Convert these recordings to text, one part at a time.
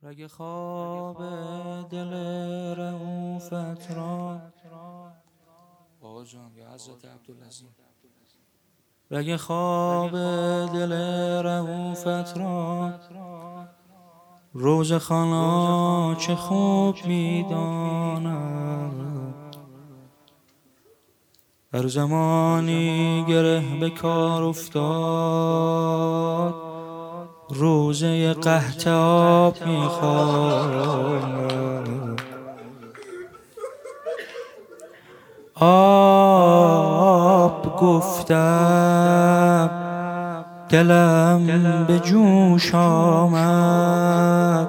رگ خواب دل رئوفت را آقا جان یا حضرت عبدالعظیم، رگ خواب دل رئوفت را روزخوانا چه خوب می‌داند. هر زمانی گره به کار افتاد روزه قحط آب می‌خواند. آب گفتم دلم به جوش آمد،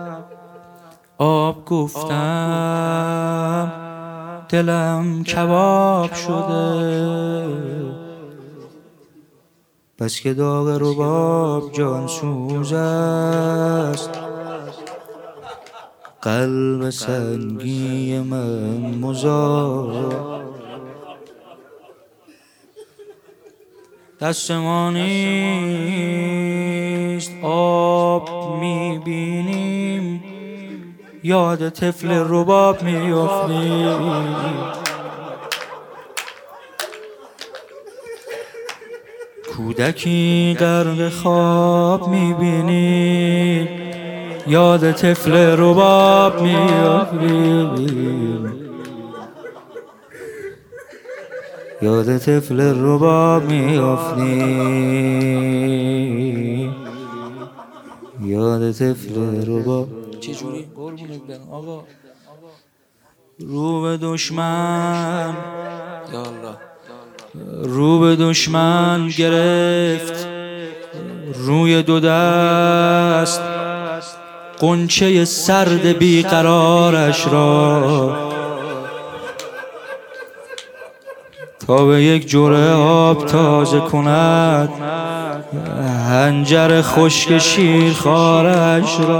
آب گفتم دلم کباب شده. بس که داغ رباب جان سوز است، قلب سنگی من مزار. دست ما نیست آب میبینیم، یاد طفل رباب میافتیم. کودکی غرق خواب میبینیم، یاد طفل رباب میافتیم. یاد طفل رباب میافتیم. یاد طفل رباب. چجوری؟ قربونت برم آقا. رو به دشمن یا الله، رو به دشمن گرفت روی دو دست، غنچه سرد بیقرارش را تا به یک جرعه آب تازه کند حنجر خشک شیرخوارش را.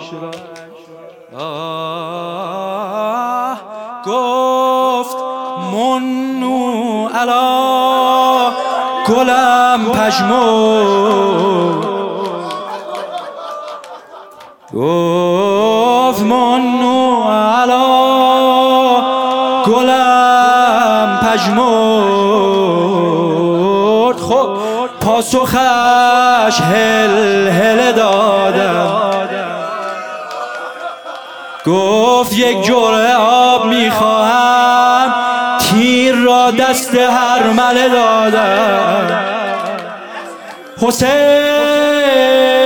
گفت منو علا گلم پژمرد، گفت منو علا گلم پژمرد. خب پاسخش هل هل دادم، گفت یک جرعه آب میخواهم، تیر را دست هرمله دادم. حسین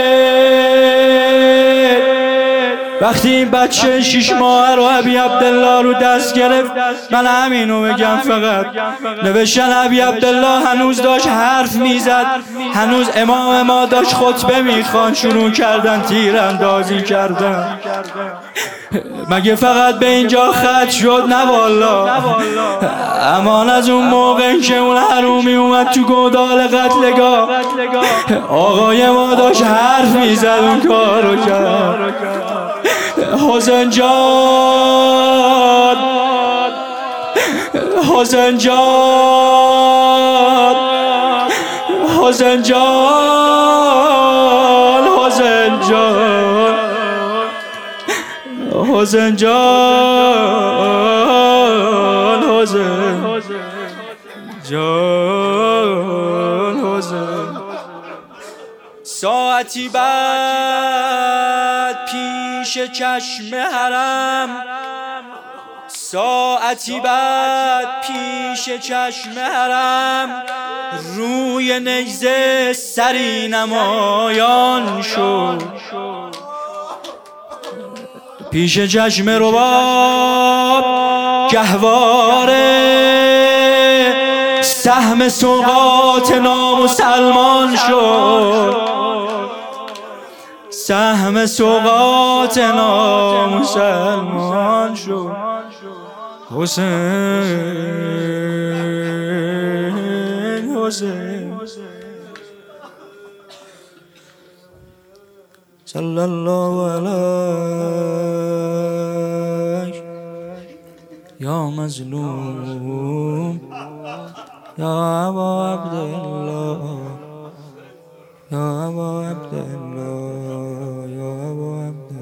وقتی این بچه 6 ماهه رو ابی عبدالله رو دست گرفت، من همینو بگم فقط، نوشتن ابی عبدالله هنوز داشت حرف میزد، هنوز امام ما داشت خطبه میخوان، شروع کردن تیراندازی کردن. مگه فقط به اینجا ختم شد؟ نه والا، امان از اون موقع که اون حرومی اومد تو گودال قتلگاه، آقای ما داشت حرف میزد، اون کارو کرد. حسین جان، حسین جان، حسین جان، حسین جان، حسین جان، حسین جان، حسین. ساعتی بعد پیش چشم حرم، ساعتی بعد پیش چشم حرم، روی نیزه سری نمایان شد. پیش چشم رباب گهواره سهم سوغات نامسلمان شد، سهم سوغات نامسلمان شد. حسین، حسین صلی الله علیه یا مظلوم یا ابا عبدالله، یا ابا عبدالله، یا ابا عبدالله.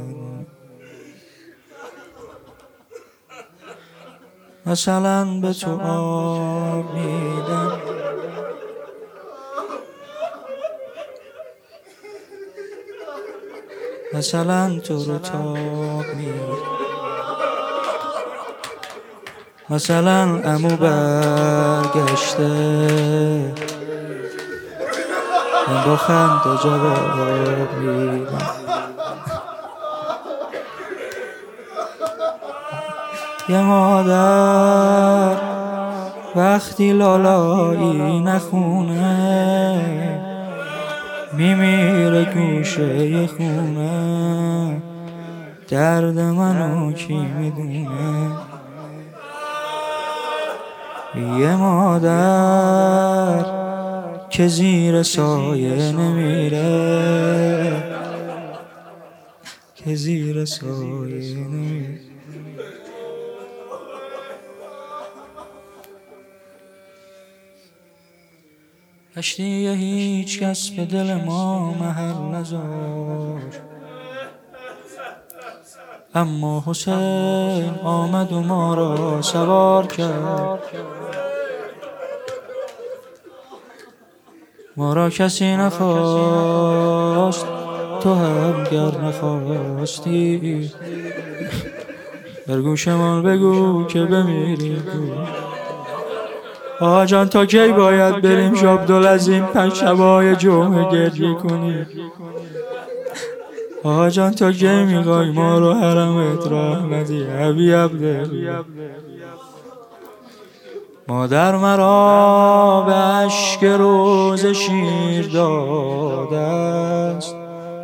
مثلا به تو آب میدم، مثلا تو رو تاب میدم، مثلا عمو برگشته من با خنده جواب میدم. یه مادر وقتی لالایی نخونه میمیره گوشه ی خونه، درد منو کی میدونه؟ یه مادر که زیر سایه نمیره، که زیر سایه نمیره. کشتی هیچ کس به دل ما محل نذار، اما حسین آمد و ما را سوار کرد. ما را کسی نخواست، تو هم گر نخواستی در گوشمان بگو که بمیریم. آقا جان تا کی باید بریم شابدالعظیم 5 شبای جمعه گریه کنیم؟ آقا جان تا کی میخوای ما رو حرمت راه ندی ابی عبدالله؟ مادر مرا به اشک روز شیر داده است،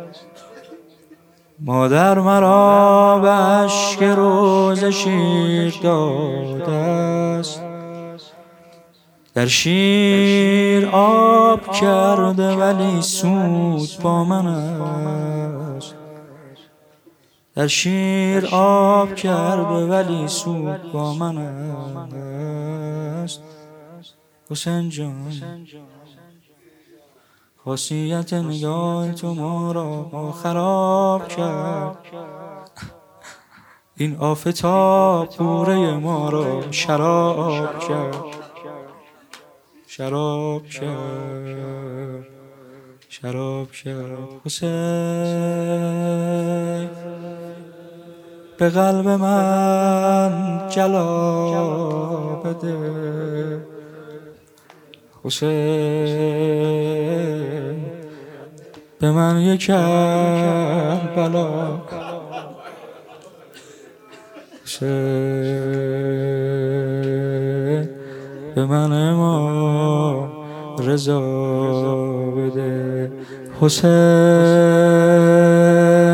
مادر مرا به اشک روز شیر داده است. در شیر آب کرده ولی سود با من است، در شیر آب کرده ولی سود با من است. حسین جان خاصیت نگاه تو ما را خراب کرد، این آفتاب پوره ما را شراب کرد، شراب کرد، شراب کرد. حسین به قلب من جلا بده، حسین به من یک کربلا، حسین به من امام رضا بده. حسین